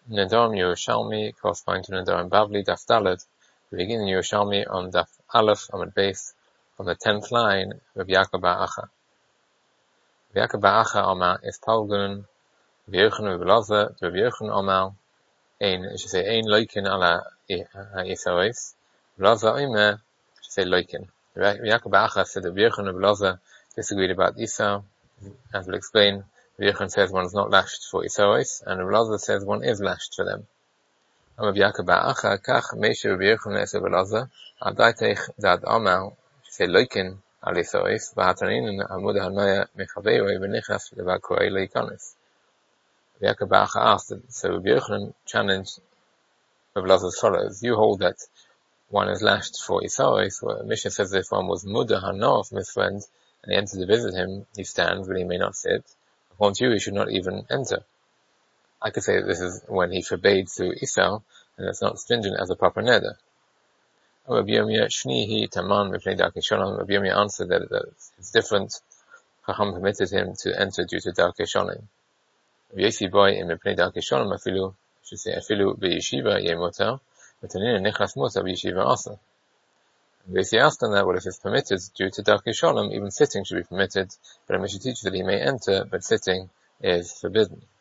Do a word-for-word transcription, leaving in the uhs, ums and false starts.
Nedarim Yerushalmi, corresponding to Nedarim Bavli, Daf Dalet. We begin in Yerushalmi on Daf Aleph, Amud Beis, on the tenth line, Rabbi Yaakov bar Acha. Rabbi Yaakov bar Acha Omar is Palgun, Rabbi Yochanan Rabbi Elazar, Rabbi Yochanan Omar, ein, I should say, ein loikin ala Yisrois, Rabbi Elazar Omer, I should say loikin. Rabbi Yaakov bar Acha said that Rabbi Yochanan Rabbi Elazar disagreed about Esau. As we'll explain, Rabbi Yochanan says one is not lashed for Yisrois, and Rabbi Elazar says one is lashed for them. Rabbi Yaakov bar Acha, kach meishe Rabbi Yochanan es Rabbi Elazar, al daitech dad Omar, say loikin al Yisrois, v'hatanin amud hanoya mechaveiroi v'nichas v'devar korei leikanis. Rabbi Yaakov bar Acha asked, so Rabbi Yochanan challenged Rabbi Elazar as follows: you hold that one is lashed for Yisrois, where Mishnah says if one was muda hanoah from his friend, and he enters to visit him, he stands, but he may not sit. According to you, he should not even enter. I could say that this is when he forbade through Esau, and it's not stringent as a proper neder. Rabbi Yirmiyah shnihi taman mipnei darkei shalom. Rabbi Yirmiyah answered that, that it's different. Chacham permitted him to enter due to darkei shalom. Rabbi Yossi boy in mipnei darkei shalom afilu, should say afilu b'yeshiva yemotar, but tanina nichlas motar b'yeshiva also. Rabbi Yossi asked on that, well, if it's permitted due to darkei shalom, even sitting should be permitted, but I should teach that he may enter, but sitting is forbidden.